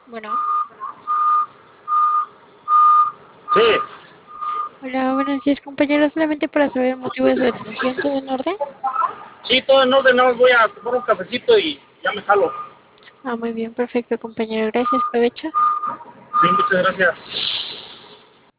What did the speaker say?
Bueno, Sí, hola, buenos días, compañero. Solamente para saber el motivo de su detención, ¿todo en orden? sí, todo en orden, nada más voy a tomar un cafecito y ya me jalo. Ah, muy bien, perfecto, compañero. Gracias, provecho. Sí, muchas gracias.